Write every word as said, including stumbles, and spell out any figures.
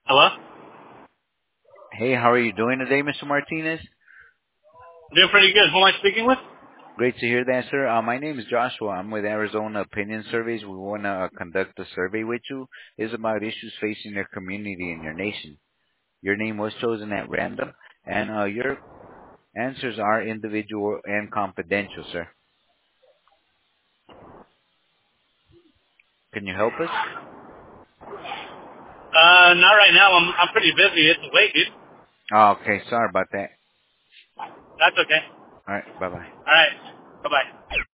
Hello? Hey, how are you doing today, Mister Martinez? Doing pretty good. Who am I speaking with? Great to hear that, sir. Uh, my name is Joshua. I'm with Arizona Opinion Surveys. We want to uh, conduct a survey with you. It's about issues facing your community and your nation. Your name was chosen at random, and uh, your answers are individual and confidential, sir. Can you help us? Uh, not right now. I'm I'm pretty busy. It's late, dude. Oh, okay. Sorry about that. That's okay. All right. Bye-bye. All right. Bye-bye.